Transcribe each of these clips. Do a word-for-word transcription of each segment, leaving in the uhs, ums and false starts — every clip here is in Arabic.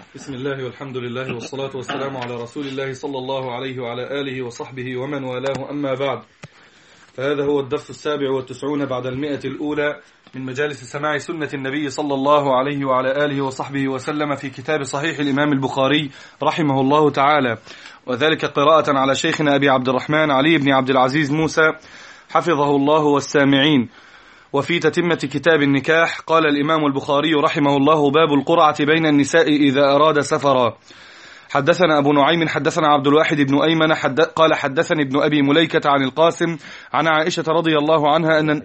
بسم الله والحمد لله والصلاة والسلام على رسول الله صلى الله عليه وعلى آله وصحبه ومن والاه، أما بعد، فهذا هو الدرس السابع والتسعون بعد المئة الأولى من مجالس سماع سنة النبي صلى الله عليه وعلى آله وصحبه وسلم في كتاب صحيح الإمام البخاري رحمه الله تعالى، وذلك قراءة على شيخنا أبي عبد الرحمن علي بن عبد العزيز موسى حفظه الله والسامعين. وفي تتمة كتاب النكاح قال الإمام البخاري رحمه الله: باب القرعة بين النساء إذا أراد سفرا. حدثنا أبو نعيم حدثنا عبد الواحد بن أيمن حد... قال حدثني ابن أبي مليكة عن القاسم عن عائشة رضي الله عنها أن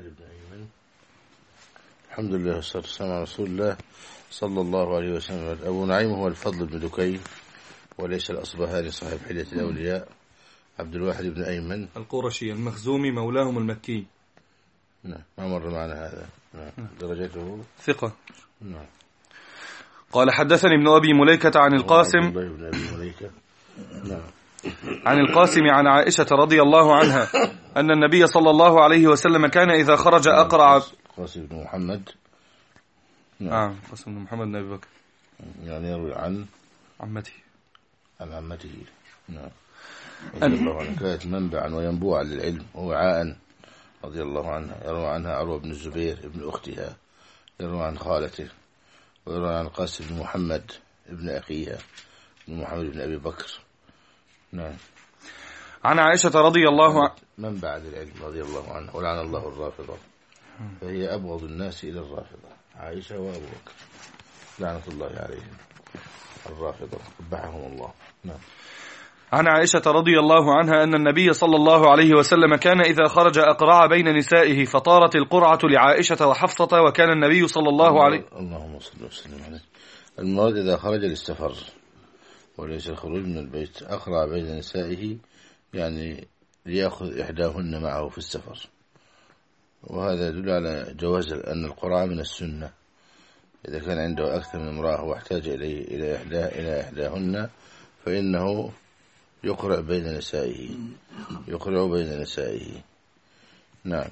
الحمد لله والصلاة والسلام على رسول الله صلى الله عليه وسلم. أبو نعيم هو الفضل بن دكين وليس الأصبهاني صاحب حلية الأولياء. عبد الواحد بن أيمن القرشي المخزومي مولاهم المكي. نعم، ما مر معنا هذا. نعم، درجته ثقة. نعم. قال حدثني ابن أبي مليكة عن القاسم بن أبي مليكة. نعم. عن القاسم عن عائشة رضي الله عنها أن النبي صلى الله عليه وسلم كان إذا خرج أقرع. قاسم بن محمد. نعم. آه قاسم بن محمد بن أبي بكر، يعني يروي عن عمته عن عمته. نعم. رضي الله عنه، كانت منبعا وينبوعا للعلم ووعاء رضي الله عنها. يروى عنها عروة بن الزبير ابن أختها، يروى عن خالته، ويروى عن قاسم بن محمد ابن أخيها بن محمد بن أبي بكر. نعم. عن عائشة رضي الله عنها من بعد العلم رضي الله عنه، ولعن الله الرافضة، فهي أبغض الناس إلى الرافضة، عائشة وأبو بكر لعنة الله عليهم الرافضة قبحهم الله. نعم. عن عائشة رضي الله عنها أن النبي صلى الله عليه وسلم كان إذا خرج أقرع بين نسائه، فطارت القرعة لعائشة وحفصة، وكان النبي صلى الله عليه اللهم صل وسلم عليه. المراد إذا خرج للسفر وليس الخروج من البيت. أقرع بين نسائه يعني ليأخذ إحداهن معه في السفر، وهذا يدل على جواز أن القرعة من السنة. إذا كان عنده أكثر من امرأة واحتاج إليه إلى إحدى إلى إحداهن فإنه يقرع بين نسائه يقرع بين نسائه. نعم.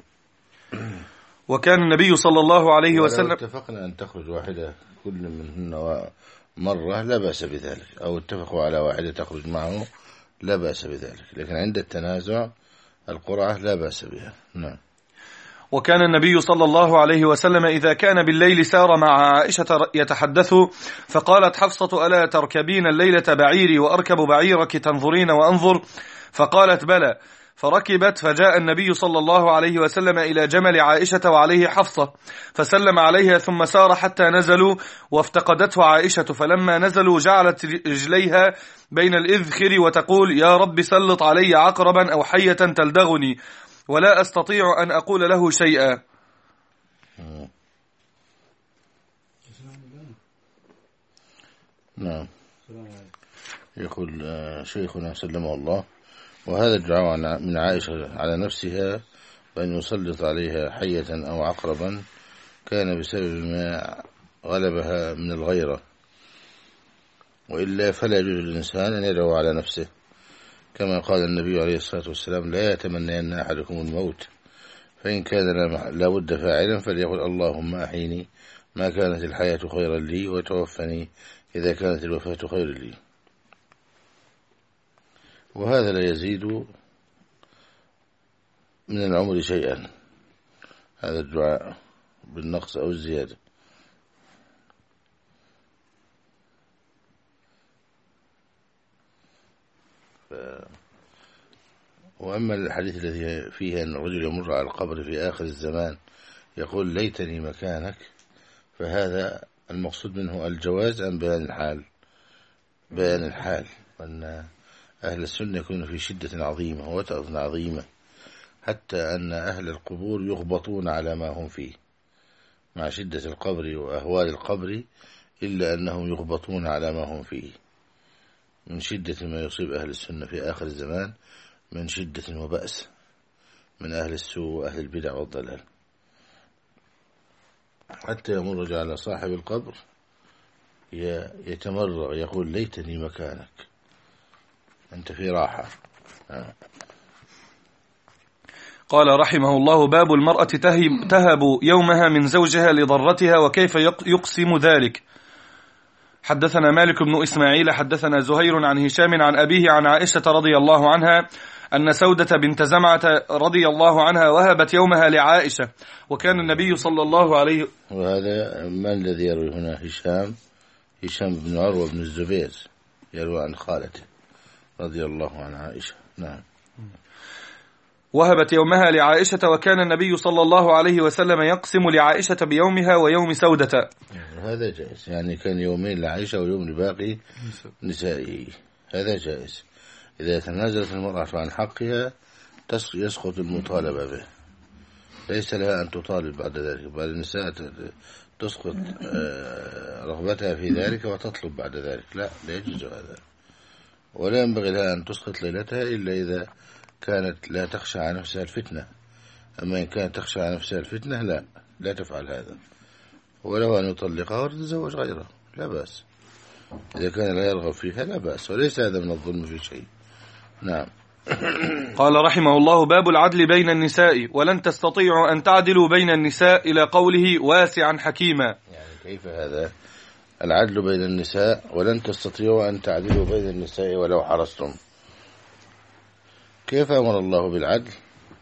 وكان النبي صلى الله عليه وسلم اتفقنا أن تخرج واحدة كل منهن مرة لا بأس بذلك، أو اتفقوا على واحدة تخرج معه لا بأس بذلك، لكن عند التنازع القرعة لا بأس بها. نعم. وكان النبي صلى الله عليه وسلم إذا كان بالليل سار مع عائشة يتحدث، فقالت حفصة: ألا تركبين الليلة بعيري وأركب بعيرك تنظرين وأنظر؟ فقالت: بلى. فركبت، فجاء النبي صلى الله عليه وسلم إلى جمل عائشة وعليه حفصة، فسلم عليها ثم سار حتى نزلوا، وافتقدته عائشة، فلما نزلوا جعلت رجليها بين الإذخر وتقول: يا رب سلط علي عقربا أو حية تلدغني ولا أستطيع أن أقول له شيئا. نعم. يقول شيخنا سلمه الله: وهذا الدعاء من عائشة على نفسها بأن يسلط عليها حية أو عقربا كان بسبب ما غلبها من الغيرة، وإلا فلا يجوز للإنسان أن يدعو على نفسه، كما قال النبي عليه الصلاة والسلام: لا يتمنين أحدكم الموت، فإن كان لا بد فاعلا فليقل: اللهم أحيني ما كانت الحياة خيرا لي، وتوفني إذا كانت الوفاة خيرا لي. وهذا لا يزيد من العمر شيئا، هذا الدعاء بالنقص أو الزيادة. ف... وأما الحديث الذي فيه أن الرجل يمر على القبر في آخر الزمان يقول: ليتني مكانك، فهذا المقصود منه الجواز أم بيان الحال؟ بيان الحال، وأن أهل السنة يكونون في شدة عظيمة وتأذن عظيمة، حتى أن أهل القبور يغبطون على ما هم فيه مع شدة القبر وأهوال القبر، إلا أنهم يغبطون على ما هم فيه من شدة ما يصيب أهل السنة في آخر الزمان من شدة وبأس من أهل السوء وأهل البدع والضلال، حتى يمر على صاحب القبر يتمرغ يقول: ليتني مكانك، أنت في راحة. آه. قال رحمه الله: باب المرأة تهب يومها من زوجها لضرتها وكيف يقسم ذلك. حدثنا مالك بن إسماعيل حدثنا زهير عن هشام عن أبيه عن عائشة رضي الله عنها أن سودة بنت زمعة رضي الله عنها وهبت يومها لعائشة، وكان النبي صلى الله عليه. وهذا ما الذي يروي هنا؟ هشام هشام بن عروة بن الزبير يروي عن خالته رضي الله عن عائشة. نعم. وهبت يومها لعائشة، وكان النبي صلى الله عليه وسلم يقسم لعائشة بيومها ويوم سودة. هذا جائز، يعني كان يومين لعائشة ويوم لباقي نسائه، هذا جائز. إذا تنازلت المرأة عن حقها يسقط المطالبة به، ليس لها أن تطالب بعد ذلك، بل النساء تسقط رغبتها في ذلك وتطلب بعد ذلك، لا لا يجوز هذا. ولا ينبغي لها أن تسقط ليلتها إلا إذا كانت لا تخشى على نفسها الفتنة. أما إن كانت تخشى على نفسها الفتنة لا لا تفعل هذا، ولو أن يطلقها وتتزوج غيره لا بأس، إذا كان لا يرغب فيها لا بأس، وليس هذا من الظلم في شيء. نعم. قال رحمه الله: باب العدل بين النساء، ولن تستطيعوا أن تعدلوا بين النساء، إلى قوله واسعا حكيما. يعني كيف هذا العدل بين النساء؟ ولن تستطيعوا أن تعدلوا بين النساء ولو حرصتم. كيف أمر الله بالعدل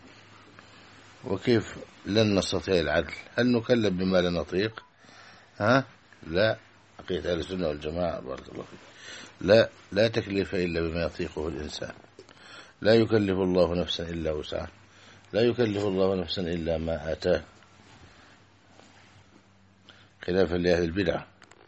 وكيف لن نستطيع العدل؟ هل نكلف بما لا نطيق؟ ها؟ لا. عقيدة أهل السنة والجماعة بارك الله فيك، لا لا تكليف إلا بما يطيقه الإنسان، لا يكلف الله نفسا إلا وسعها، لا يكلف الله نفسا إلا ما آتاه، خلافا لأهل البدع.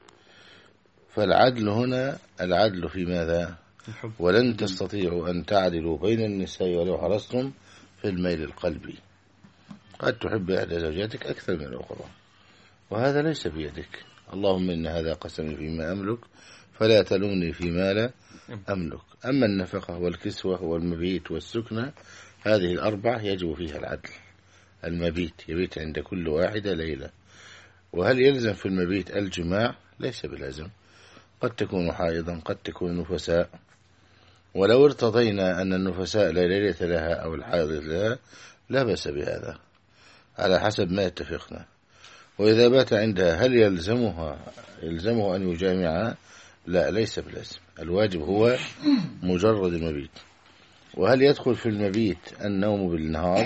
فالعدل هنا العدل في ماذا؟ ولن تستطيعوا أن تعدلوا بين النساء ولو حرصتم في الميل القلبي. قد تحب إحدى زوجاتك أكثر من الأخرى وهذا ليس بيدك. اللهم إن هذا قسمي فيما أملك فلا تلومني فيما لا أملك. أما النفقة والكسوة والمبيت والسكنة هذه الأربعة يجب فيها العدل. المبيت يبيت عند كل واحدة ليلة. وهل يلزم في المبيت الجماع؟ ليس بلازم، قد تكون حائضا قد تكون نفساء، ولو ارتضينا أن النفساء لا ليلة لها أو الحائض لها لا بأس بهذا على حسب ما اتفقنا. وإذا بات عندها هل يلزمها يلزمه أن يجامعها؟ لا ليس بلازم، الواجب هو مجرد المبيت. وهل يدخل في المبيت النوم بالنهار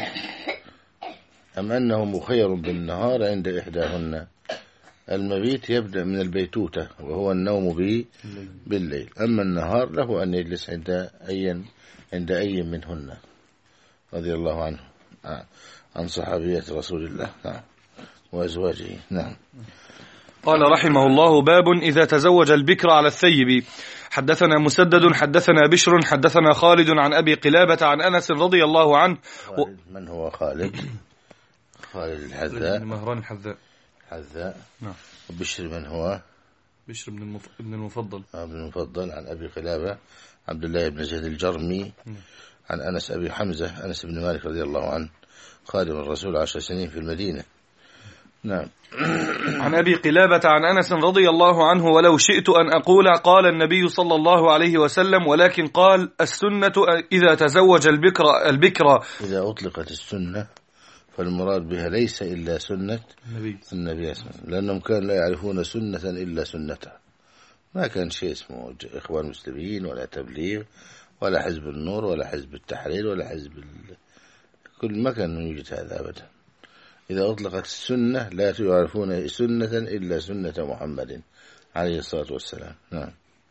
أم أنه مخير بالنهار عند إحداهن؟ المبيت يبدأ من البيتوتة وهو النوم به بالليل، أما النهار له أن يجلس عند أي عند أي منهن رضي الله عنه عن صحابيات رسول الله وأزواجه. نعم. قال رحمه الله: باب إذا تزوج البكر على الثيب. حدثنا مسدد حدثنا بشر حدثنا خالد عن أبي قلابة عن أنس رضي الله عنه. خالد من هو خالد؟ خالد الحذاء مهران الحذاء حذاء. نعم. وبشر من هو؟ بشر بن المف... ابن المفضل ابن المفضل عن أبي قلابة عبد الله بن زيد الجرمي عن أنس أبي حمزة أنس بن مالك رضي الله عنه خادم الرسول عشر سنين في المدينة. نعم. عن أبي قلابة عن أنس رضي الله عنه: ولو شئت أن أقول قال النبي صلى الله عليه وسلم، ولكن قال السنة إذا تزوج البكر البكر إذا أطلقت السنة فالمراد بها ليس إلا سنة النبي صلى الله عليه وسلم، لأنهم كانوا لا يعرفون سنة إلا سنته، ما كان شيء اسمه إخوان مسلمين ولا تبليغ ولا حزب النور ولا حزب التحرير ولا حزب ال... كل ما كان يوجد هذا أبدا. إذا أطلقت السنة لا يعرفون سنة إلا سنة محمد عليه الصلاة والسلام. نعم.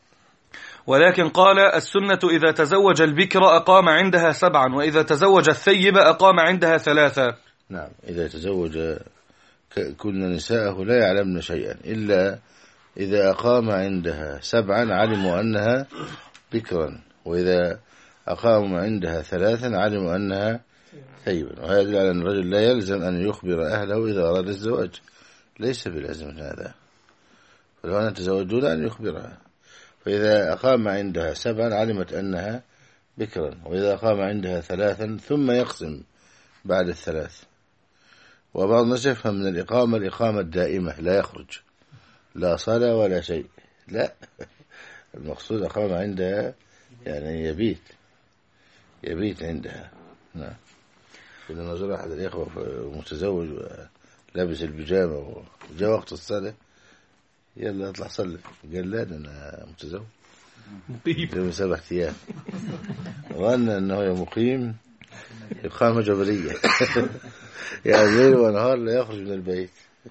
ولكن قال السنة إذا تزوج البكر أقام عندها سبعا، وإذا تزوج الثيب أقام عندها ثلاثة. نعم. إذا تزوج كل نساءه لا يعلمن شيئا إلا إذا أقام عندها سبعا علموا أنها بكرا، وإذا أقام عندها ثلاثا علموا أنها ثيبا. وهذا يدل على أن الرجل لا يلزم أن يخبر أهله إذا أراد الزواج، ليس بلازم هذا، فلو أن تزوجوا أن يخبرها. فإذا أقام عندها سبعا علمت أنها بكرا، وإذا أقام عندها ثلاثا ثم يقسم بعد الثلاث. وبعض الناس يفهم من الإقامة الإقامة الدائمة لا يخرج لا صلاة ولا شيء، لا، المقصود أقام عندها يعني يبيت يبيت عندها. نعم. إذا نظر أحد الإخوة متزوج لابس البيجامة وجاء وقت الصلاة يلا اطلع صلي. قال لا أنا متزوج مقيم يوم سبع أيام. ظن أنه مقيم إقامة جبرية يعني ليل ونهار لا يخرج من البيت.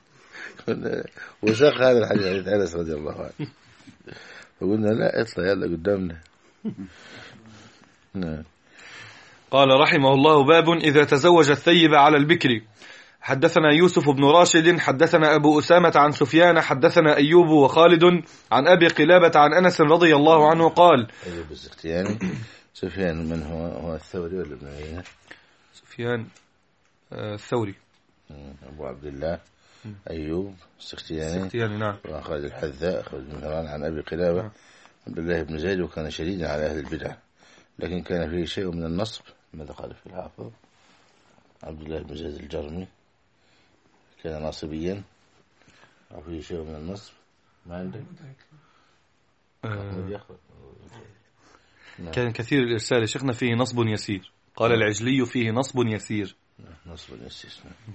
وساق هذا الحديث حديث أنس رضي الله عنه. فقلنا لا اطلع يلا قدامنا. نعم. قال رحمه الله: باب إذا تزوج الثيب على البكر. حدثنا يوسف بن راشد حدثنا أبو أسامة عن سفيان حدثنا أيوب وخالد عن أبي قلابة عن أنس رضي الله عنه قال. أيوب السختياني. سفيان من هو؟ هو الثوري ولا ابن عيينة؟ سفيان الثوري. أبو عبد الله أيوب السختياني. السختياني نعم. وخالد الحذاء خالد بن مهران عن أبي قلابة نعم. عبد الله بن زيد. وكان شديدا على أهل البدع لكن كان فيه شيء من النصب. ماذا قال في الحافظ؟ عبد الله بن زيد الجرمي كان ناصبيا أو فيه شيء من النصب. ما عندك؟ آه كان كثير الإرسال شيخنا فيه نصب يسير. قال العجلي فيه نصب يسير. نصب يسير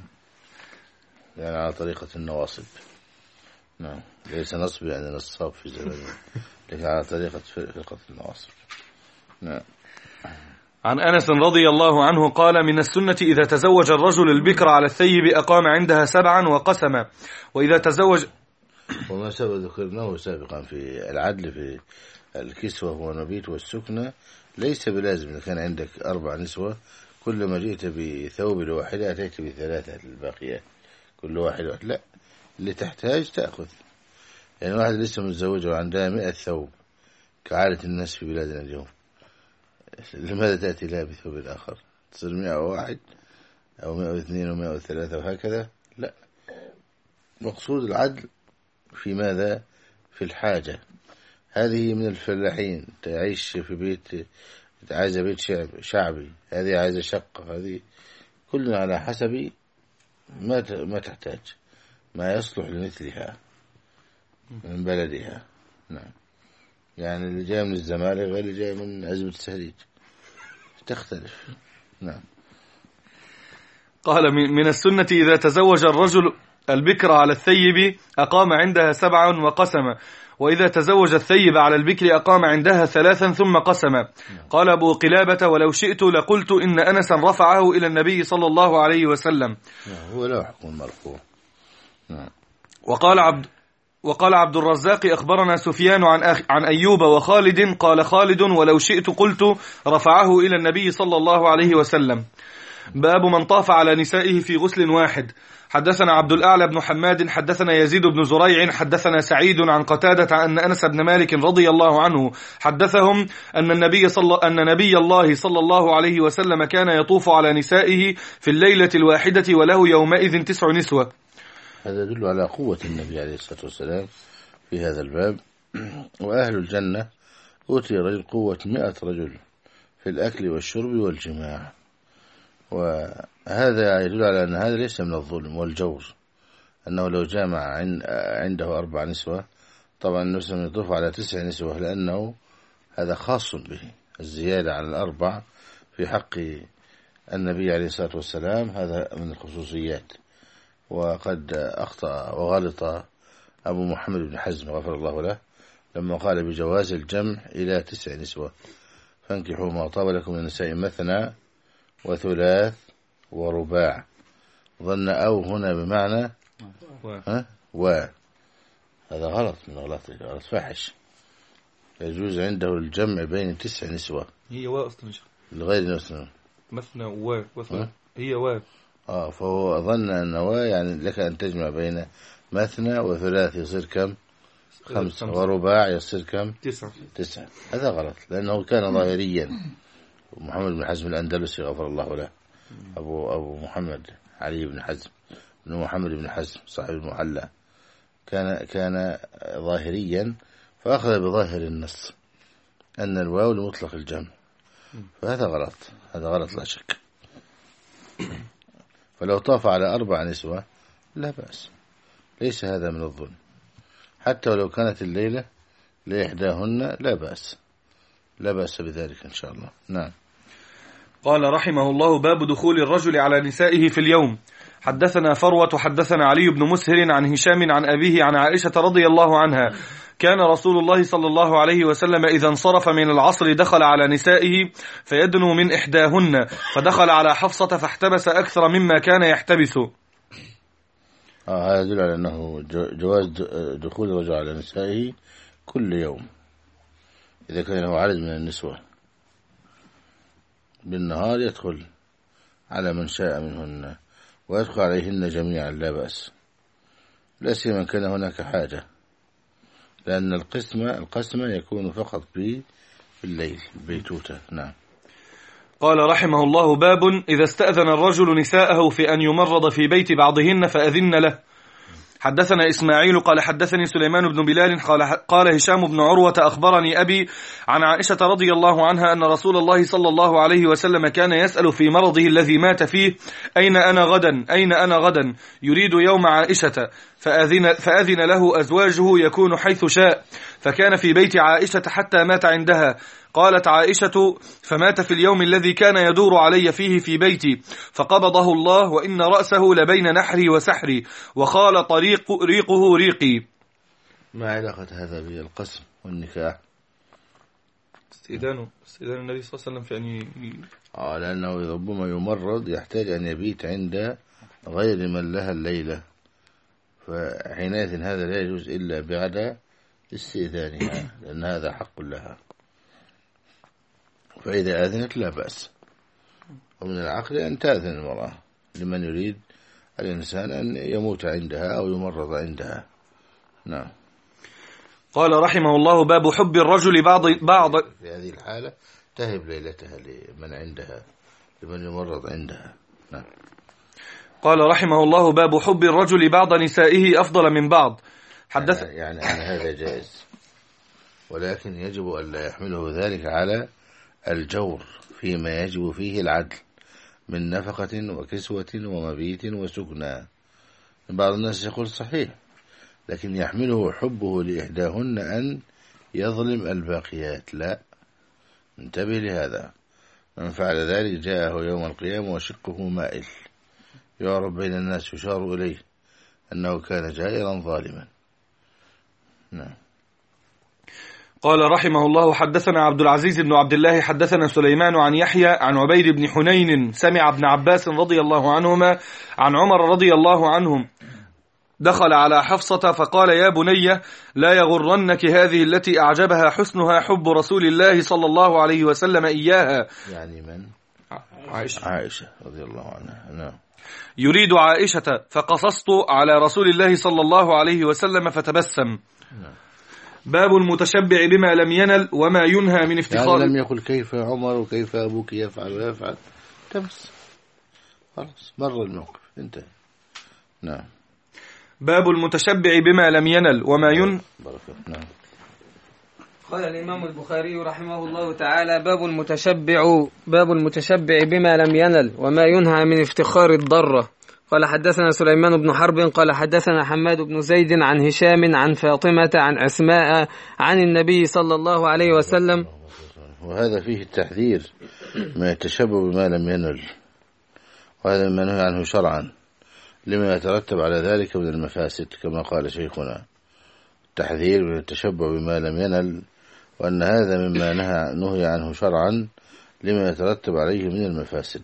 يعني على طريقة النواصب. نعم ليس نصب يعني نصاب في زمانه لكن على طريقة فرقة النواصب. نعم. عن أنس رضي الله عنه قال: من السنة إذا تزوج الرجل البكر على الثيب أقام عندها سبعا وقسما، وإذا تزوج. وما سبق ذكرناه سابقا في العدل في الكسوة والمبيت والسكنة ليس بلازم إذا كان عندك أربع نسوة كل ما جئت بثوب الواحدة أتيت بثلاثة الباقيات كل واحد واحد. لا اللي تحتاج تأخذ. يعني واحد لسه متزوجة وعندها مئة ثوب كعادة الناس في بلادنا اليوم لماذا تأتي لها بثوب آخر؟ تصير مئة واحد أو مئة واثنين ومئة وثلاثة وهكذا. لا مقصود العدل في ماذا؟ في الحاجة. هذه من الفلاحين تعيش في بيت عايزة بيت شعب شعبي، هذه عايزة شقة، هذه كلنا على حسب ما ما تحتاج ما يصلح لمثلها من بلدها. نعم يعني اللي جاي من الزمالك غير اللي جاي من عزبة السهريج تختلف. نعم. قال من السنة إذا تزوج الرجل البكر على الثيب أقام عندها سبعا وقسما، وإذا تزوج الثيب على البكر أقام عندها ثلاثا ثم قسما. قال أبو قلابة: ولو شئت لقلت إن أنسا رفعه إلى النبي صلى الله عليه وسلم. هو لا حكم مرفوع. وقال عبد وقال عبد الرزاق: أخبرنا سفيان عن أخ عن أيوب وخالد قال خالد: ولو شئت قلت رفعه إلى النبي صلى الله عليه وسلم. باب من طاف على نسائه في غسل واحد. حدثنا عبد الأعلى بن حماد حدثنا يزيد بن زريع حدثنا سعيد عن قتادة أن أنس بن مالك رضي الله عنه حدثهم أن النبي صلى أن نبي الله صلى الله عليه وسلم كان يطوف على نسائه في الليلة الواحدة وله يومئذ تسع نسوة. هذا يدل على قوة النبي عليه الصلاة والسلام في هذا الباب. وأهل الجنة أوتي رجل قوة مئة رجل في الأكل والشرب والجماع. وهذا يدل على أن هذا ليس من الظلم والجور، أنه لو جامع عنده أربع نسوة طبعا النسوة يطوف على تسع نسوة لأنه هذا خاص به. الزيادة على الأربع في حق النبي عليه الصلاة والسلام هذا من الخصوصيات. وقد أخطأ وغلط أبو محمد بن حزم غفر الله له لما قال بجواز الجمع إلى تسع نسوة: فانكحوا ما طاب لكم من النساء مثنى وثلاث ورباع. ظن أو هنا بمعنى ها و هذا غلط من غلط غلط فاحش. يجوز عنده الجمع بين تسع نسوة. هي و أصلا الغير نسوة مثنى و وثلاث هي و آه فهو ظن أن و يعني لك أن تجمع بين مثنى وثلاث يصير كم؟ خمسة. ورباع يصير كم؟ تسعة. تسعة. هذا غلط لأنه كان ظاهريا. محمد بن حزم الأندلسي غفر الله له أبو أبو محمد علي بن حزم بن محمد بن حزم صاحب المحلى كان كان ظاهريا فأخذ بظاهر النص أن الواو لمطلق الجمع. فهذا غلط هذا غلط لا شك. فلو طاف على أربع نسوة لا بأس، ليس هذا من الظلم. حتى ولو كانت الليلة لإحداهن لا بأس لا بأس بذلك إن شاء الله. نعم. قال رحمه الله: باب دخول الرجل على نسائه في اليوم. حدثنا فروة حدثنا علي بن مسهر عن هشام عن أبيه عن عائشة رضي الله عنها كان رسول الله صلى الله عليه وسلم إذا انصرف من العصر دخل على نسائه فيدنو من إحداهن فدخل على حفصة فاحتبس أكثر مما كان يحتبس. آه هذا يدل على أنه جواز دخول الرجل على نسائه كل يوم إذا كان له عدد من النسوة. بالنهار يدخل على من شاء منهن ويدخل عليهن جميعا لا بأس، لا سيما كان هناك حاجة، لأن القسم القسم يكون فقط في الليل بيتوتة. نعم. قال رحمه الله: باب إذا استأذن الرجل نساءه في أن يمرض في بيت بعضهن فأذن له. حدثنا إسماعيل قال حدثني سليمان بن بلال قال, قال هشام بن عروة أخبرني أبي عن عائشة رضي الله عنها أن رسول الله صلى الله عليه وسلم كان يسأل في مرضه الذي مات فيه: أين أنا غدا أين أنا غدا يريد يوم عائشة، فأذن, فأذن له أزواجه يكون حيث شاء، فكان في بيت عائشة حتى مات عندها. قالت عائشة: فمات في اليوم الذي كان يدور علي فيه في بيتي فقبضه الله، وإن رأسه لبين نحري وسحري وخال طريق ريقه ريقي. ما علاقة هذا بالقسم والنكاح؟ استئذانه استئذان النبي صلى الله عليه وسلم في أن ي... آه لأنه ربما يمرض يحتاج أن يبيت عند غير من لها الليلة، فحينئذ هذا لا يجوز إلا بعد استئذانها، لأن هذا حق لها، فإذا آذنت لا بأس. ومن العقل أن تأذن المرأة لمن يريد الإنسان أن يموت عندها أو يمرض عندها. نعم. قال رحمه الله: باب حب الرجل بعض بعض في هذه الحالة تهب ليلتها لمن عندها لمن يمرض عندها. نعم. قال رحمه الله: باب حب الرجل بعض نسائه أفضل من بعض. حدث يعني, يعني أن هذا جائز، ولكن يجب أن لا يحمله ذلك على الجور فيما يجب فيه العدل من نفقة وكسوة ومبيت وسكنى. بعض الناس يقول صحيح، لكن يحمله حبه لإحداهن أن يظلم الباقيات. لا، انتبه لهذا. من فعل ذلك جاءه يوم القيامة وشقه مائل يعرف بين الناس يشار إليه أنه كان جائرا ظالما. نعم. قال رحمه الله: حدثنا عبد العزيز بن عبد الله حدثنا سليمان عن يحيى عن عبيد بن حنين سمع ابن عباس رضي الله عنهما عن عمر رضي الله عنهم دخل على حفصة فقال: يا بني لا يغرنك هذه التي أعجبها حسنها حب رسول الله صلى الله عليه وسلم إياها. يعني من؟ عائشة. عائشة رضي الله عنها. نعم. يريد عائشة، فقصصت على رسول الله صلى الله عليه وسلم فتبسم. نعم. باب المتشبع بما لم ينل وما ينهى من افتخار. يعني لم يقل كيف عمر وكيف أبوك يفعل ويفعل، تبس خلاص مر الموقف انتهى. نعم. باب المتشبع بما لم ينل وما ين بركة. نعم. قال الإمام البخاري رحمه الله تعالى: باب المتشبع باب المتشبع بما لم ينل وما ينهى من افتخار الضرة. قال حدثنا سليمان بن حرب قال حدثنا حماد بن زيد عن هشام عن فاطمة عن أسماء عن النبي صلى الله عليه وسلم. وهذا فيه التحذير من التشبع بما لم ينل، وهذا مما نهى عنه شرعا لما يترتب على ذلك من المفاسد، كما قال شيخنا: التحذير من التشبع بما لم ينل، وأن هذا مما نهى نهي عنه شرعا لما يترتب عليه من المفاسد.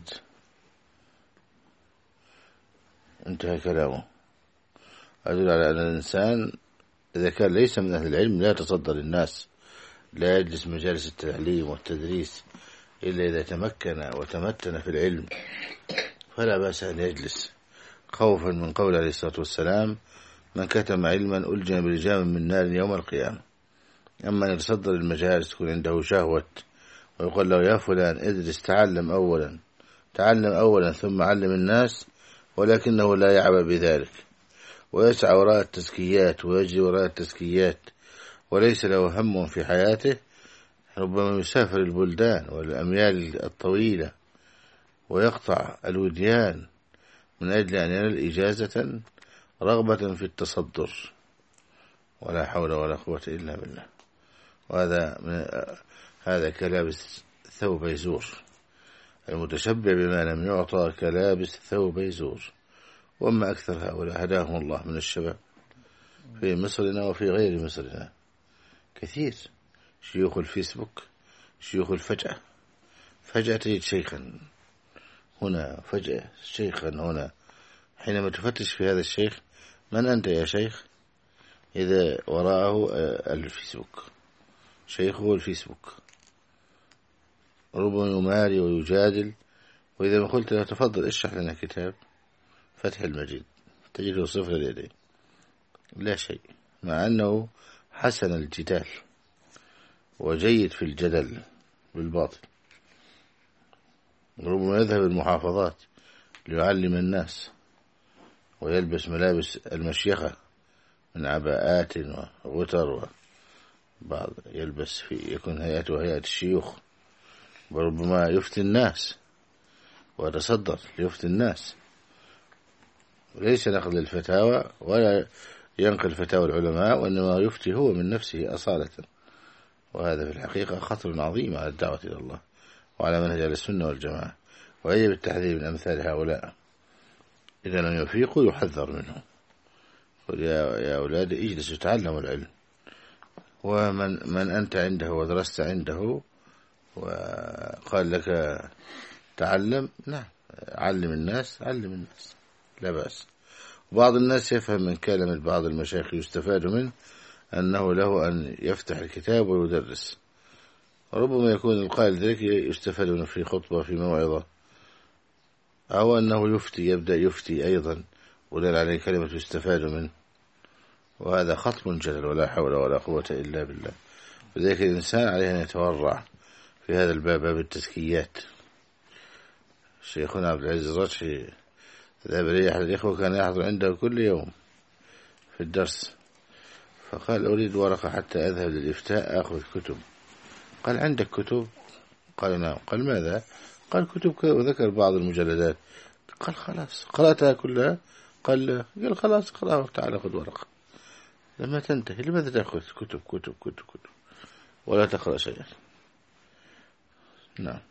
انتهى كلامه. أدل على أن الإنسان إذا كان ليس من أهل العلم لا يتصدر الناس، لا يجلس مجالس التعليم والتدريس إلا إذا تمكن وتمتن في العلم، فلا بأس أن يجلس، خوفا من قول عليه الصلاة والسلام: من كتم علما ألجم بلجام من نار يوم القيامة. أما أن يتصدر المجالس تكون عنده شهوة ويقول له: يا فلان ادرس، تعلم أولا تعلم أولا ثم علم الناس، ولكنه لا يعبأ بذلك ويسعى وراء التزكيات ويجري وراء التزكيات وليس له هم في حياته، ربما يسافر البلدان والأميال الطويلة ويقطع الوديان من أجل أن ينال إجازة رغبة في التصدر، ولا حول ولا قوة إلا بالله. وهذا من هذا كلابس ثوب يزور. المتشبع بما لم يعطى كلابس ثوب يزور، وأما أكثر هؤلاء هداهم الله من الشباب في مصرنا وفي غير مصرنا كثير، شيوخ الفيسبوك، شيوخ الفجأة، فجأة تجد شيخا هنا، فجأة شيخا هنا. حينما تفتش في هذا الشيخ، من أنت يا شيخ؟ إذا وراءه الفيسبوك، شيخه الفيسبوك، ربما يماري ويجادل. وإذا ما قلت له تفضل اشرح لنا كتاب فتح المجيد، تجده صفر اليدين، لا شيء، مع أنه حسن الجدال وجيد في الجدل بالباطل. ربما يذهب المحافظات ليعلم الناس ويلبس ملابس المشيخة من عباءات وغتر، وبعض يلبس في يكون هيئته هيئة الشيوخ، وربما يفتي الناس ويتصدر ليفتي الناس، وليس نقل الفتاوى ولا ينقل فتاوى العلماء، وإنما يفتي هو من نفسه أصالة. وهذا في الحقيقة خطر عظيم على الدعوة إلى الله وعلى منهج السنة والجماعة، ويجب التحذير من أمثال هؤلاء. إذا لم يفيقوا يحذر منهم. قل يا, يا أولادي اجلسوا تعلموا العلم، ومن من أنت عنده ودرست عنده وقال لك تعلم، نعم علم الناس، علم الناس لا بأس. بعض الناس يفهم من كلمة بعض المشايخ يستفاد منه أنه له أن يفتح الكتاب ويدرس، وربما يكون القائل ذلك يستفاد منه في خطبة في موعظة، أو أنه يفتي، يبدأ يفتي أيضا ودل عليه كلمة يستفاد منه، وهذا خطم جلل ولا حول ولا قوة إلا بالله. لذلك الإنسان عليه أن يتورع في هذا الباب، باب التزكيات. شيخنا عبد العزيز الرشحي ذهب إليه أحد الإخوة كان يحضر عنده كل يوم في الدرس، فقال أريد ورقة حتى أذهب للإفتاء أخذ كتب. قال عندك كتب؟ قال نعم. قال ماذا؟ قال كتب كذا، وذكر بعض المجلدات. قال خلاص قرأتها كلها؟ قال قال خلاص قرأها، تعال خذ ورقة. لما تنتهي لماذا تأخذ كتب كتب كتب كتب ولا تقرأ شيئا؟ نعم.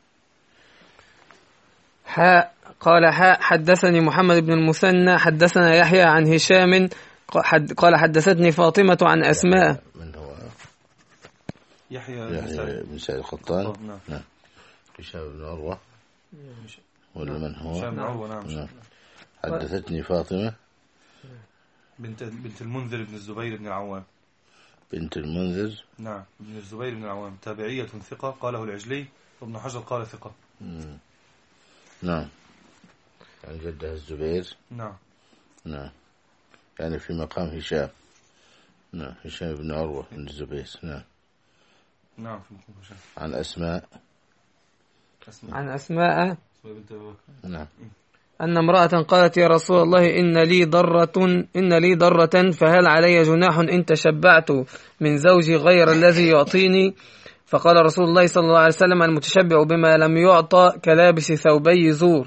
حاء قال حاء حدثني محمد بن المثنى حدثنا يحيى عن هشام قال حدثتني فاطمة عن أسماء. من هو؟ يحيى يحيى بن سعيد القطان. نعم. نعم. هشام بن عروة ولا من هو؟ هشام بن عروة. نعم. نعم. حدثتني فاطمة بنت بنت المنذر بن الزبير بن العوام. بنت المنذر. نعم. بن الزبير بن العوام تابعية ثقة، قاله العجلي، وابن حجر قال ثقة. مم. نعم. عن جدها الزبير. نعم. نعم. يعني في مقام هشام. نعم. هشام بن عروة بن الزبير. نعم. نعم في مقام هشام. عن أسماء. أسماء. عن أسماء. نعم. أن امرأة قالت يا رسول الله إن لي ضرة إن لي ضرة فهل علي جناح إن تشبعت من زوجي غير الذي يعطيني؟ فقال رسول الله صلى الله عليه وسلم المتشبع بما لم يعطى كلابس ثوبي زور.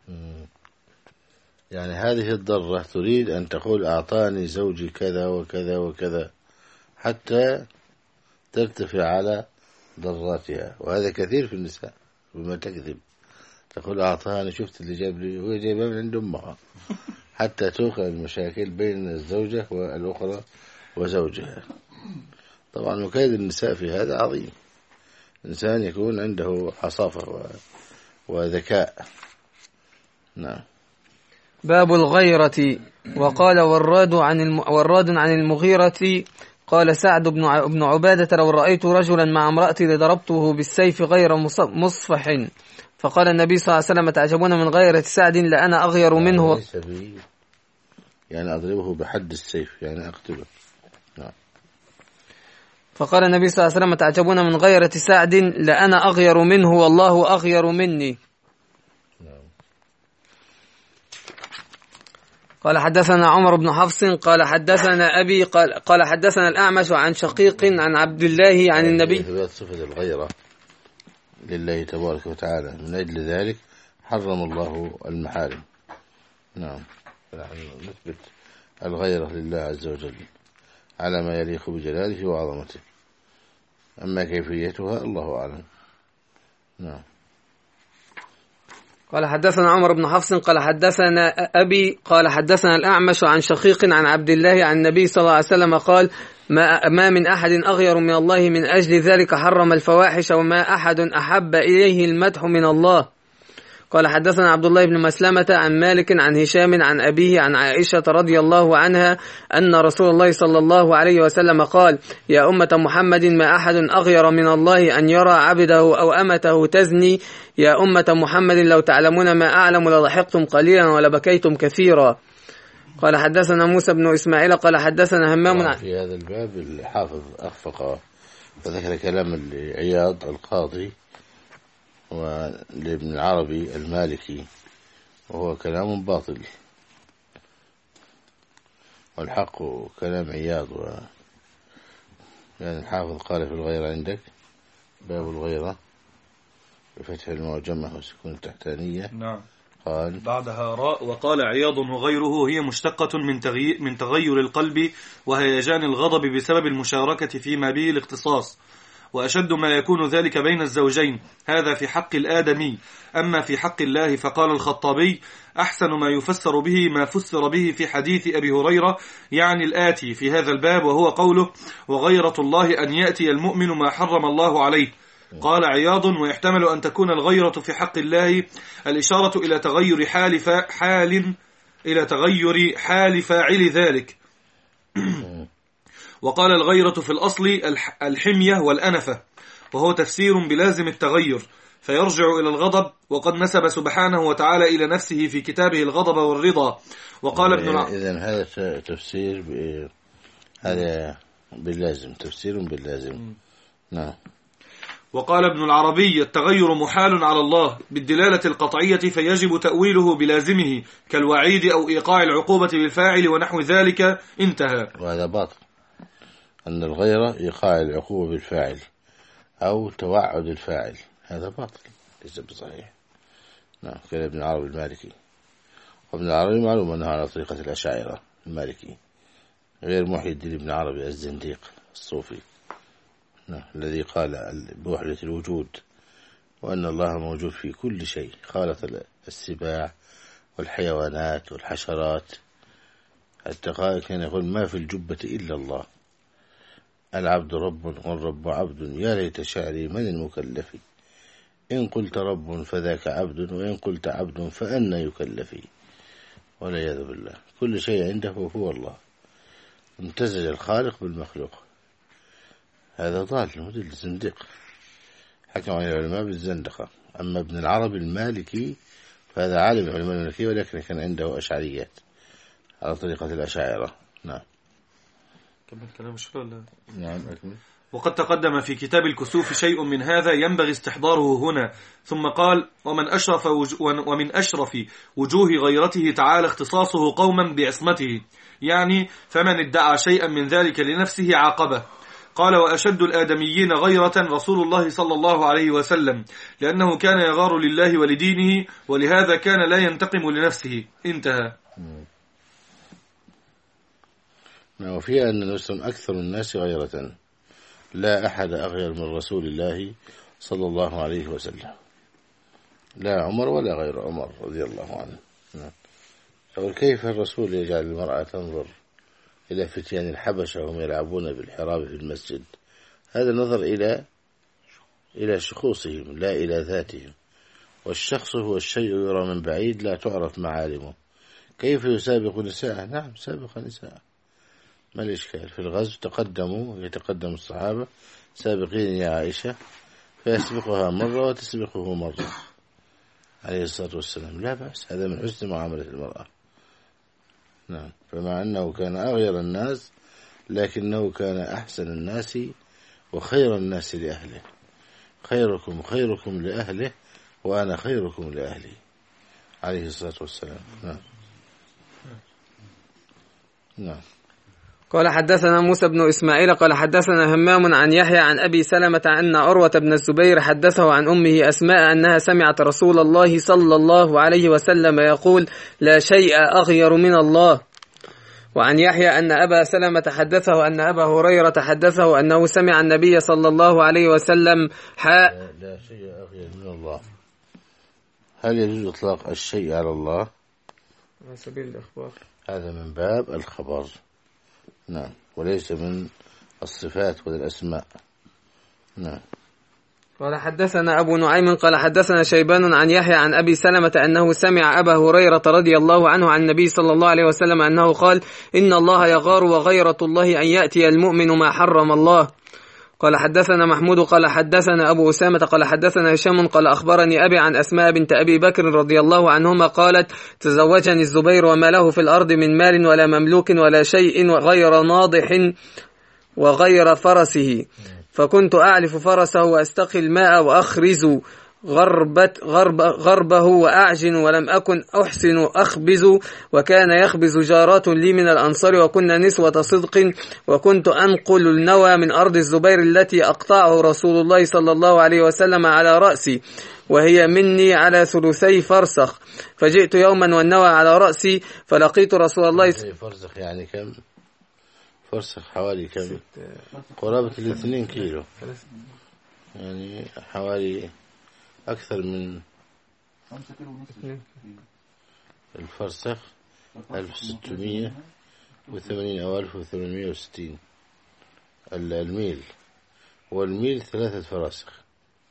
يعني هذه الضرة تريد أن تقول أعطاني زوجي كذا وكذا وكذا حتى ترتفع على ضراتها، وهذا كثير في النساء بما تكذب، تقول أعطاني، شفت اللي جاب لي، هو جايبها من عند أمها، حتى توقع المشاكل بين الزوجة والأخرى وزوجها. طبعا مكيد النساء في هذا عظيم، الإنسان يكون عنده حصافة وذكاء. نعم. باب الغيرة. وقال وراد عن الم... وراد عن المغيرة قال سعد بن ع... بن عبادة لو رأيت رجلا مع امرأتي لضربته بالسيف غير مص... مصفح. فقال النبي صلى الله عليه وسلم تعجبون من غيرة سعد لأنا أغير منه. ليس بي يعني أضربه بحد السيف، يعني أقتله. نعم. فقال النبي صلى الله عليه وسلم تعجبون من غيرة سعد لأنا أغير منه والله أغير مني. قال حدثنا عمر بن حفص قال حدثنا أبي قال, قال حدثنا الأعمش عن شقيق عن عبد الله عن النبي. إثبات صفة الغيرة لله تبارك وتعالى، من أجل ذلك حرم الله المحارم. نعم. نثبت الغيرة لله عز وجل على ما يليق بجلاله وعظمته، أما كيفيتها الله أعلم. نعم. قال حدثنا عمر بن حفص قال حدثنا أبي قال حدثنا الأعمش عن شقيق عن عبد الله عن النبي صلى الله عليه وسلم قال ما, ما من أحد أغير من الله من أجل ذلك حرم الفواحش وما أحد أحب إليه المدح من الله. قال حدثنا عبد الله بن مسلمة عن مالك عن هشام عن أبيه عن عائشة رضي الله عنها أن رسول الله صلى الله عليه وسلم قال يا أمة محمد ما أحد أغير من الله أن يرى عبده أو أمته تزني يا أمة محمد لو تعلمون ما أعلم لضحكتم قليلا ولبكيتم كثيرا. قال حدثنا موسى بن إسماعيل قال حدثنا همام عن في هذا الباب الحافظ أخفق فذكر كلام العياض القاضي ولابن العربي المالكي وهو كلام باطل والحق كلام عياض و... يعني الحافظ قال في الغيرة عندك باب الغيرة بفتح المعجمة وسكون التحتانية نعم قال بعدها راء وقال عياض وغيره هي مشتقة من تغيير, من تغير القلب وهيجان الغضب بسبب المشاركة فيما به الاختصاص وأشد ما يكون ذلك بين الزوجين هذا في حق الآدمي أما في حق الله فقال الخطابي أحسن ما يفسر به ما فسر به في حديث أبي هريرة يعني الآتي في هذا الباب وهو قوله وغيرة الله أن يأتي المؤمن ما حرم الله عليه. قال عياض ويحتمل أن تكون الغيرة في حق الله الإشارة إلى تغير حال حال إلى تغير حال فاعل ذلك. وقال الغيرة في الأصل الحمية والأنفة وهو تفسير بلازم التغير فيرجع إلى الغضب وقد نسب سبحانه وتعالى إلى نفسه في كتابه الغضب والرضا. وقال ابن الع... إذن هذا تفسير ب... هذا باللازم تفسير باللازم. نعم. وقال ابن العربي التغير محال على الله بالدلالة القطعية فيجب تأويله بلازمه كالوعيد أو إيقاع العقوبة بالفاعل ونحو ذلك انتهى. وهذا باطل أن الغيرة إيقاع العقوبة بالفاعل أو توعد الفاعل هذا باطل ليس بصحيح. نعم كان ابن العربي المالكي وابن العربي معلوم أنه على طريقة الأشاعرة المالكي غير محي الدين ابن عربي الزنديق الصوفي نعم الذي قال بوحدة الوجود وأن الله موجود في كل شيء خالط السباع والحيوانات والحشرات حتى قال كان يقول ما في الجبة إلا الله العبد رب والرب عبد يا ليت شعري من المكلف إن قلت رب فذاك عبد وإن قلت عبد فأنا يكلفي والعياذ بالله كل شيء عنده هو الله امتزج الخالق بالمخلوق هذا ضال مدل زندق حكم عليه العلماء بالزندقة. أما ابن العربي المالكي فهذا عالم علماء المالكية ولكن كان عنده أشعريات على طريقة الأشاعرة. نعم كمل كلام شو ولا نعم أكمل. وقد تقدم في كتاب الكسوف شيء من هذا ينبغي استحضاره هنا. ثم قال ومن أشرف ومن أشرف وجوه غيرته تعالى اختصاصه قوما بعصمته يعني فمن ادعى شيئا من ذلك لنفسه عاقبه. قال وأشد الآدميين غيرة رسول الله صلى الله عليه وسلم لأنه كان يغار لله ولدينه ولهذا كان لا ينتقم لنفسه انتهى. وفيها أن نسلم أكثر الناس غيرة لا أحد أغير من رسول الله صلى الله عليه وسلم لا عمر ولا غير عمر رضي الله عنه. فقل كيف الرسول يجعل المرأة تنظر إلى فتيان الحبشة وهم يلعبون بالحراب في المسجد هذا نظر إلى إلى شخوصهم لا إلى ذاتهم والشخص هو الشيء يرى من بعيد لا تعرف معالمه. كيف يسابق نساء؟ نعم سابق نساء ما الإشكال في الغزو تقدموا يتقدم الصحابة سابقين يا عائشة فيسبقها مرة وتسبقه مرة عليه الصلاة والسلام لا بأس هذا من حسن معاملة المرأة. نعم فمع أنه كان أغير الناس لكنه كان أحسن الناس وخير الناس لأهله خيركم خيركم لأهله وأنا خيركم لأهلي عليه الصلاة والسلام. نعم نعم. قال حدثنا موسى بن إسماعيل قال حدثنا همام عن يحيى عن أبي سلمة أن عروة بن الزبير حدثه عن أمه أسماء أنها سمعت رسول الله صلى الله عليه وسلم يقول لا شيء أغير من الله. وعن يحيى أن أبا سلمة حدثه أن أبا هريرة حدثه أنه سمع النبي صلى الله عليه وسلم حاء لا شيء أغير من الله هل يجوز إطلاق الشيء على الله على سبيل الإخبار؟ هذا من باب الخبر، نعم، وليس من الصفات ولا الأسماء. نعم. قال حدثنا أبو نعيم قال حدثنا شيبان عن يحيى عن أبي سلمة أنه سمع أبا هريرة رضي الله عنه عن النبي صلى الله عليه وسلم أنه قال: إن الله يغار وغيرة الله أن يأتي المؤمن ما حرم الله. قال حدثنا محمود قال حدثنا أبو أسامة قال حدثنا هشام قال أخبرني أبي عن أسماء بنت أبي بكر رضي الله عنهما قالت: تزوجني الزبير وما له في الأرض من مال ولا مملوك ولا شيء غير ناضح وغير فرسه، فكنت أعلف فرسه وأستقي الماء وأخرز غربت غرب غربه وأعجن ولم أكن أحسن أخبز، وكان يخبز جارات لي من الأنصار وكنا نسوة صدق، وكنت أنقل النوى من أرض الزبير التي أقطعه رسول الله صلى الله عليه وسلم على رأسي وهي مني على ثلثي فرسخ، فجئت يوما والنوى على رأسي فلقيت رسول الله. فرسخ يعني كم؟ فرسخ حوالي كم؟ قرابة الاثنين كيلو، يعني حوالي أكثر من الفرسخ ألف وستمائة وثمانين أو ألف وثمانمائة وستين الميل، والميل ثلاثة فراسخ،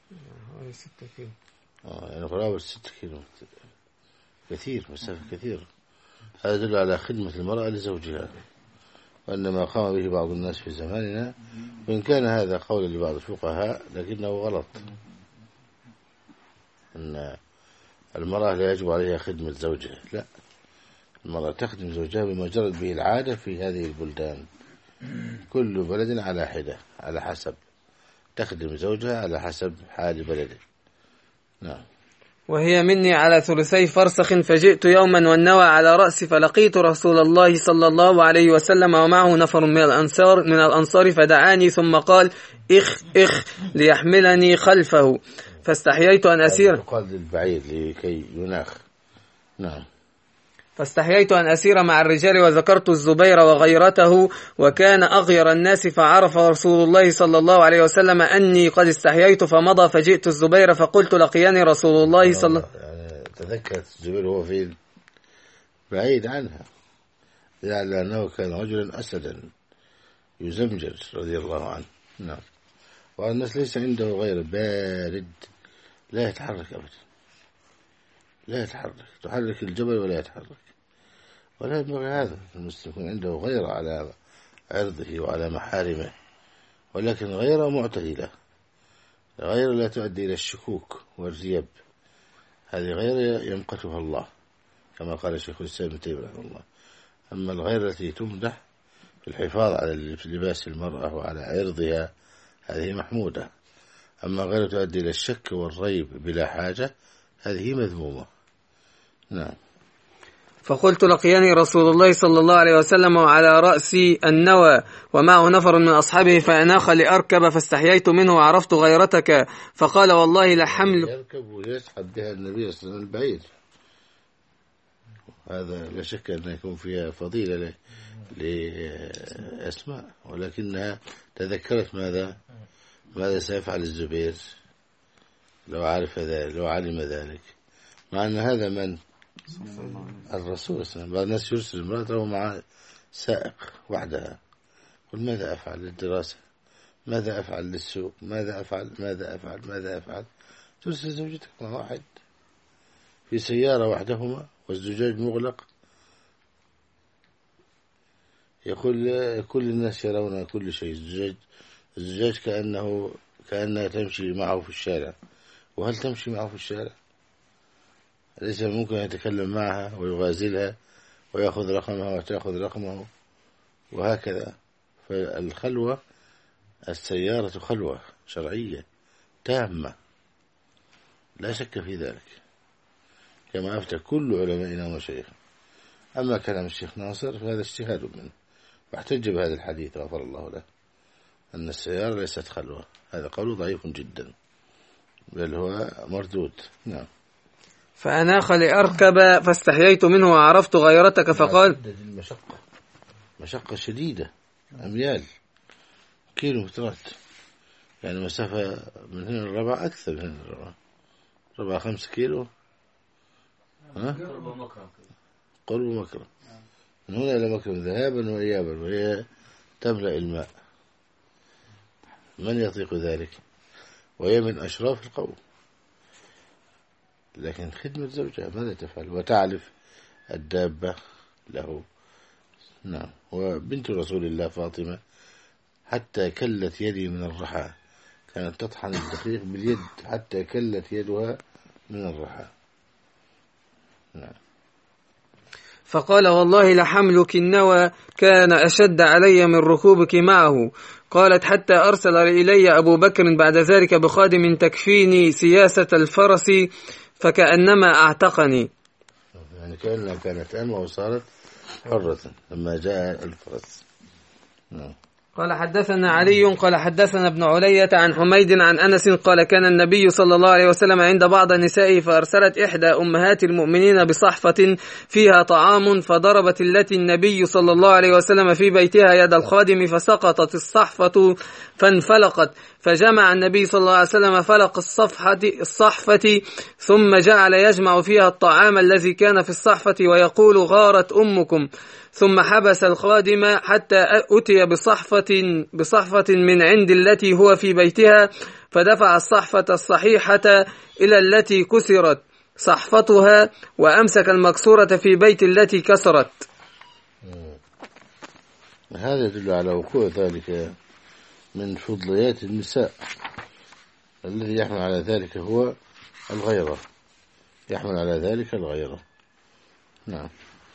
آه يعني قرابة ستة كيلو، كثير، مسافة كثير. هذا يدل على خدمة المرأة لزوجها، وأن ما قام به بعض الناس في زماننا، وإن كان هذا قولا لبعض الفقهاء لكنه غلط، أن المرأة لا يجب عليها خدمة زوجها، لا، المرأة تخدم زوجها بما جرت به العادة في هذه البلدان، كل بلد على حدة، على حسب، تخدم زوجها على حسب حال بلده. نعم. وهي مني على ثلثي فرسخ، فجئت يوما والنوى على رأسي فلقيت رسول الله صلى الله عليه وسلم ومعه نفر من الأنصار من الأنصار فدعاني ثم قال: إخ إخ ليحملني خلفه، فاستحييت أن أسير. قال للبعير لكي يناخ. نعم. فاستحييت أن أسير مع الرجال وذكرت الزبير وغيرته، وكان أغير الناس، فعرف رسول الله صلى الله عليه وسلم أني قد استحييت فمضى، فجئت الزبير فقلت: لقياني رسول الله صلى الله عليه وسلم. يعني تذكرت الزبير هو في بعيد عنها، لأنه كان رجلا أسدا يزمجر رضي الله عنه. نعم. والناس ليس عنده غير بارد، لا يتحرك أبدا، لا يتحرك، تحرك الجبل ولا يتحرك، ولا ينبغي هذا. المسلم يكون عنده غير على عرضه وعلى محارمه، ولكن غير معتدلة، غير لا تؤدي إلى الشكوك والريب، هذه غير يمقتها الله كما قال الشيخ الإسلام ابن تيمية رحمه الله. أما الغير التي تمدح في الحفاظ على لباس المرأة وعلى عرضها هذه محمودة، أما غير تؤدي إلى الشك والريب بلا حاجة هذه مذمومة. نعم. فقلت: لقياني رسول الله صلى الله عليه وسلم وعلى رأسي النوى ومعه نفر من أصحابه فأناخ لأركب، فاستحييت منه وعرفت غيرتك، فقال: والله لحمل. يركب ويسحب بها النبي صلى الله عليه وسلم البعير، هذا لا شك أن يكون فيها فضيلة لأسماء، ولكنها تذكرت ماذا ماذا سيفعل الزبير لو عرف ذلك، لو علم ذلك، مع أن هذا من الرسول صلى الله عليه وسلم. بعض الناس يرسل امرأته مع سائق وحدها، قل ماذا أفعل للدراسة، ماذا أفعل للسوق، ماذا أفعل ماذا أفعل ماذا أفعل ترسل زوجتك مع واحد في سيارة وحدهما والزجاج مغلق، يقول كل الناس يرون كل شيء، الزجاج الزجاج كأنه كأنها تمشي معه في الشارع، وهل تمشي معه في الشارع؟ ليس ممكن يتكلم معها ويغازلها ويأخذ رقمها وتأخذ رقمه وهكذا. فالخلوة، السيارة خلوة شرعية تامة لا شك في ذلك، كما أفتى كل علمائنا ومشايخنا. أما كلام الشيخ ناصر فهذا اجتهاد منه، واحتج بهذا الحديث غفر الله له أن السيارة ليست خلوة، هذا قول ضعيف جدا، بل هو مردود. نعم. فأناخ لأركب فاستحييت منه وعرفت غيرتك، فقال: المشقة مشقة شديدة، أميال كيلو مترات، يعني مسافة من هنا الربع أكثر من هنا الربع، ربع خمس كيلو ها؟ قرب مكرم، من هنا إلى مكرم ذهابا وإيابا، وهي تملأ الماء. من يطيق ذلك؟ وهي من أشراف القوم، لكن خدمة زوجها ماذا تفعل؟ وتعلف الدابة له. نعم. وبنت رسول الله فاطمة حتى كلت يدي من الرحى، كانت تطحن الدقيق باليد حتى كلت يدها من الرحى. نعم. فقال والله لحملك النوى كان أشد علي من ركوبك معه. قالت حتى أرسل إلي أبو بكر بعد ذلك بخادم تكفيني سياسة الفرس فكأنما أعتقني، يعني كأنها كانت أمة وصارت حرة لما جاء الفرس. نعم. قال حدثنا علي قال حدثنا ابن علية عن حميد عن أنس قال كان النبي صلى الله عليه وسلم عند بعض نسائه فأرسلت إحدى أمهات المؤمنين بصحفة فيها طعام فضربت التي النبي صلى الله عليه وسلم في بيتها يد الخادم فسقطت الصحفة فانفلقت، فجمع النبي صلى الله عليه وسلم فلق الصفحة الصحفة ثم جعل يجمع فيها الطعام الذي كان في الصحفة ويقول غارت أمكم، ثم حبس الخادم حتى أتي بصحفة, بصحفة من عند التي هو في بيتها فدفع الصحفة الصحيحة إلى التي كسرت صحفتها وأمسك المكسورة في بيت التي كسرت. هذا يدل على وقوع ذلك من فضليات النساء، الذي يحمل على ذلك هو الغيرة، يحمل على ذلك الغيرة. نعم.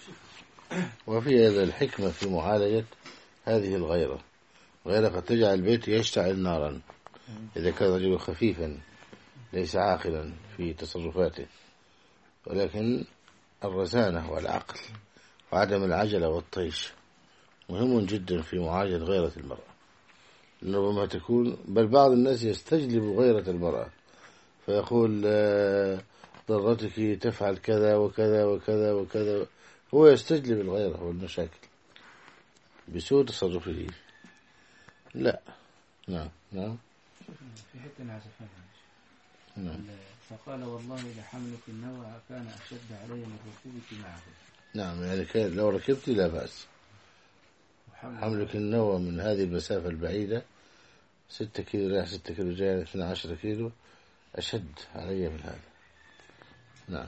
وفي هذا الحكمة في معالجة هذه الغيرة. الغيرة قد تجعل البيت يشتعل نارا إذا كان رجل خفيفا ليس عاقلا في تصرفاته، ولكن الرزانة والعقل وعدم العجلة والطيش مهم جدا في معالجة غيرة المرأة. ربما تكون بل بعض الناس يستجلب غيرة المرأة فيقول ضرتك تفعل كذا وكذا وكذا وكذا، هو يستجلب الغيرة والمشاكل بسوء تصرفه. لا. نعم. نعم. في حتة نعزفها. نعم. فقال والله لحملك النوى كان أشد علي من ركوبك معه. نعم، يعني كان لو ركبت لا بأس. حملك النوى من هذه المسافة البعيدة ستة كيلو رايح ستة كيلو جاي اثني عشر كيلو أشد علي من هذا. نعم.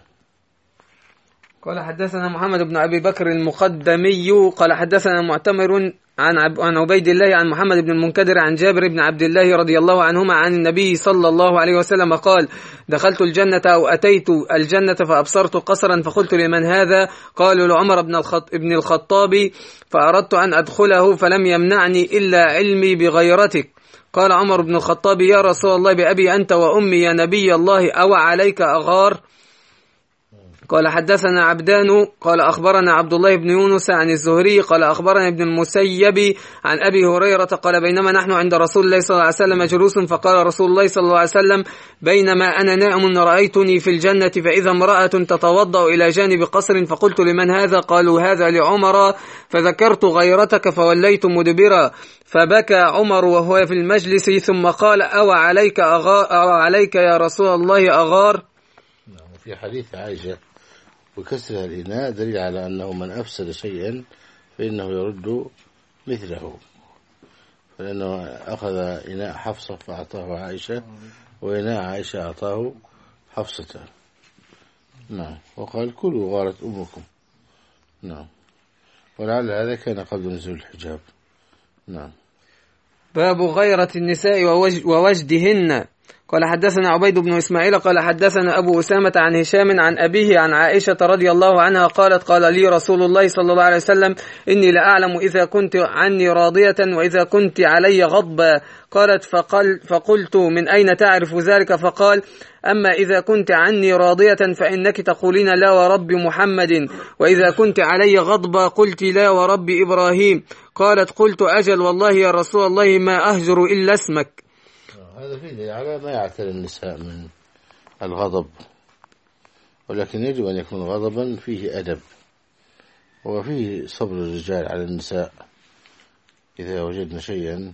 قال حدثنا محمد بن أبي بكر المقدمي قال حدثنا معتمر عن عن عبيد الله عن محمد بن المنكدر عن جابر بن عبد الله رضي الله عنهما عن النبي صلى الله عليه وسلم قال دخلت الجنة أو أتيت الجنة فأبصرت قصرا فقلت لمن هذا؟ قالوا لعمر بن بن الخطاب فأردت أن أدخله فلم يمنعني إلا علمي بغيرتك. قال عمر بن الخطاب يا رسول الله بأبي أنت وأمي يا نبي الله أو عليك أغار؟ قال حدثنا عبدان قال أخبرنا عبد الله بن يونس عن الزهري قال أخبرنا ابن المسيب عن أبي هريرة قال بينما نحن عند رسول الله صلى الله عليه وسلم جلوس فقال رسول الله صلى الله عليه وسلم بينما أنا نائم رأيتني في الجنة فإذا امرأة تتوضأ إلى جانب قصر فقلت لمن هذا؟ قالوا هذا لعمر، فذكرت غيرتك فوليت مدبرا فبكى عمر وهو في المجلس ثم قال أو عليك, أغار أو عليك يا رسول الله أغار؟ في حديث عائشة وكسرها الإناء دليل على أنه من أفسد شيئا فإنه يرد مثله، فلأنه أخذ إناء حفصة فأعطاه عائشة وإناء عائشة أعطاه حفصة. نعم. وقال كلوا غارت أمكم. نعم. ولعل هذا كان قبل نزول الحجاب. نعم. باب غيرة النساء ووجدهن. قال حدثنا عبيد بن إسماعيل قال حدثنا أبو أسامة عن هشام عن أبيه عن عائشة رضي الله عنها قالت قال لي رسول الله صلى الله عليه وسلم إني لأعلم إذا كنت عني راضية وإذا كنت علي غضبا. قالت فقل فقلت من أين تعرف ذلك؟ فقال أما إذا كنت عني راضية فإنك تقولين لا ورب محمد، وإذا كنت علي غضبا قلت لا ورب إبراهيم. قالت قلت أجل والله يا رسول الله ما أهجر إلا اسمك. هذا فيه على ما يعتري النساء من الغضب، ولكن يجب أن يكون غضبا فيه أدب وفيه صبر الرجال على النساء. إذا وجدنا شيئا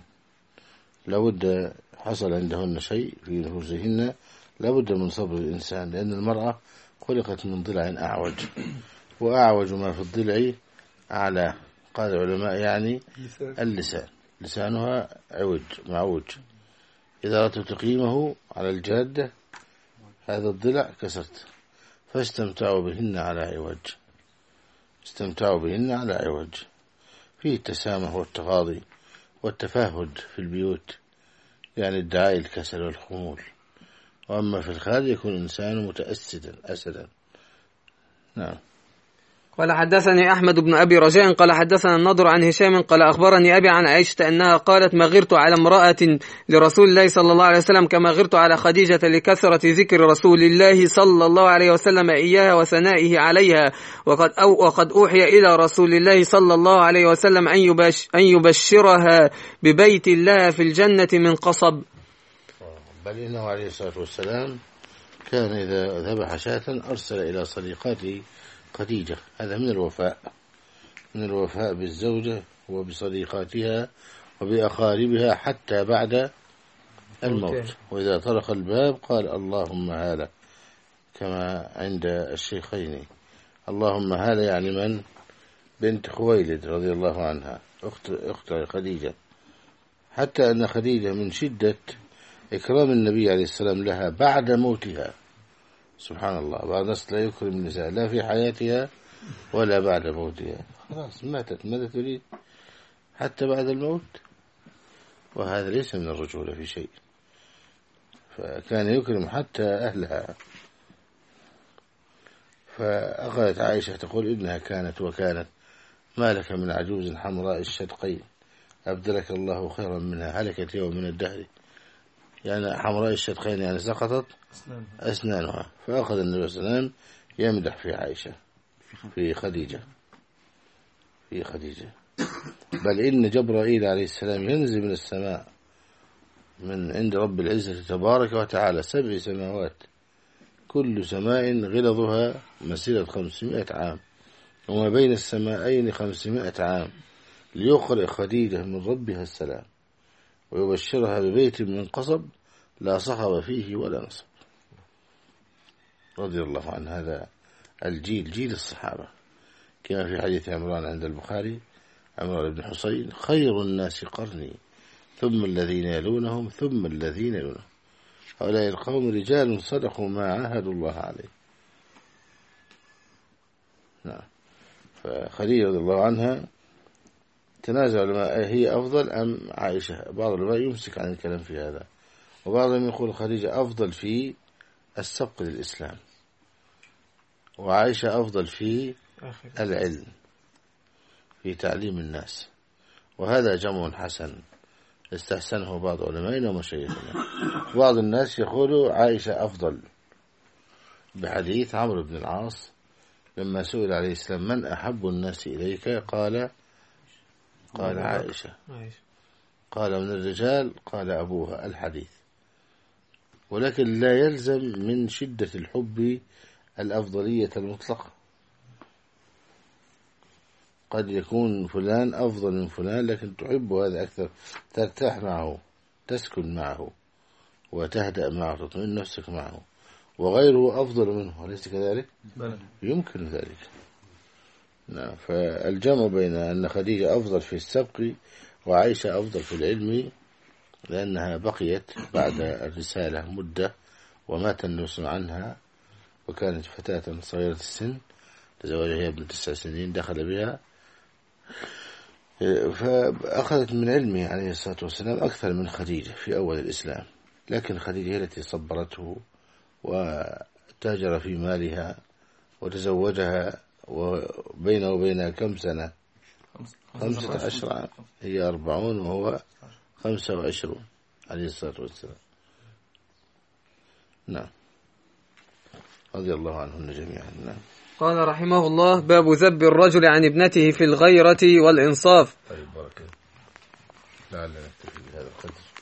لابد حصل عندهن شيء في نفوسهن لابد من صبر الإنسان، لأن المرأة خلقت من ضلع أعوج، وأعوج ما في الضلع أعلى. قال العلماء يعني اللسان، لسانها عوج معوج، إذا أردت تقيمه على الجادة هذا الضلع كسرت. فاستمتعوا بهن على عوج، استمتعوا بهن على عوج. فيه التسامح والتغاضي والتفاهد في البيوت، يعني ادعاء الكسل والخمول. وأما في الخارج يكون الإنسان متأسدا أسدا. نعم. قال حدثني أحمد بن أبي رجاء قال حدثنا النضر عن هشام قال أخبرني أبي عن عائشة أنها قالت ما غرت على امرأة لرسول الله صلى الله عليه وسلم كما غرت على خديجة لكثرة ذكر رسول الله صلى الله عليه وسلم إياها وثنائه عليها، وقد, أو وقد أوحي إلى رسول الله صلى الله عليه وسلم أن, يبش أن يبشرها ببيت الله في الجنة من قصب. بل إنه عليه الصلاة والسلام كان إذا ذبح شاة أرسل إلى صديقاته خديجة. هذا من الوفاء، من الوفاء بالزوجة وبصديقاتها وبأقاربها حتى بعد الموت. وإذا طرق الباب قال اللهم هذا، كما عند الشيخين. اللهم هذا يعني من؟ بنت خويلد رضي الله عنها، أخت, أخت خديجة. حتى أن خديجة من شدة إكرام النبي عليه السلام لها بعد موتها، سبحان الله، بعض الناس لا يكرم النساء لا في حياتها ولا بعد موتها، خلاص ماتت، ماذا تريد حتى بعد الموت؟ وهذا ليس من الرجولة في شيء. فكان يكرم حتى أهلها. فأخذت عائشة تقول إنها كانت وكانت ما لك من عجوز حمراء الشدقين أبدلك الله خيرا منها هلكت يوم من الدهر. يعني حمراء الشدقين يعني سقطت أسنانها. فأخذ النبي صلى الله عليه وسلم يمدح في عائشة في خديجة في خديجة بل إن جبرائيل عليه السلام ينزل من السماء من عند رب العزة تبارك وتعالى سبع سماوات، كل سماء غلظها مسيرة خمسمائة عام، وما بين السماءين خمسمائة عام، ليقرئ خديجة من ربها السلام ويبشرها ببيت من قصب لا صخب فيه ولا نصب. رضي الله عن هذا الجيل، جيل الصحابة، كما في حديث عمران عند البخاري، عمران بن حسين: خير الناس قرني ثم الذين يلونهم ثم الذين يلونهم. هؤلاء القوم رجال صدقوا ما عاهدوا الله عليه. نعم. فخديجة رضي الله عنها تنازع العلماء هي أفضل أم عائشة. بعض العلماء يمسك عن الكلام في هذا، وبعضهم يقول خديجة أفضل في السبق للإسلام، وعائشة أفضل في العلم، في تعليم الناس. وهذا جمع حسن استحسنه بعض علمائنا ومشايخنا. بعض الناس يقول عائشة أفضل بحديث عمرو بن العاص لما سئل عليه السلام: من أحب الناس إليك؟ قال قال عائشة. قال: من الرجال؟ قال أبوها. الحديث. ولكن لا يلزم من شدة الحب الأفضلية المطلقة. قد يكون فلان أفضل من فلان لكن تحب هذا أكثر، ترتاح معه، تسكن معه، وتهدأ معه، تطمئن نفسك معه، وغيره أفضل منه، أليس كذلك؟ يمكن ذلك. نعم. فالجمع بين أن خديجة أفضل في السبق وعائشة أفضل في العلم، لأنها بقيت بعد الرسالة مدة ومات النبي عنها، وكانت فتاة صغيرة السن، تزوجها ابن تسع سنين، دخل بها، فأخذت من علمه عليه الصلاة والسلام أكثر من خديجة في أول الإسلام. لكن خديجة هي التي صبرته وتاجر في مالها وتزوجها، وبينه وبينها كم سنة؟ خمسة عشر عام، هي أربعون وهو خمسة وعشرون عليه الصلاة والسلام. نعم. رضي الله عنهن جميعا. نعم. قال رحمه الله: باب ذب الرجل عن ابنته في الغيرة والإنصاف. طيب، بارك الله. لعلنا نكتفي بهذا القدر.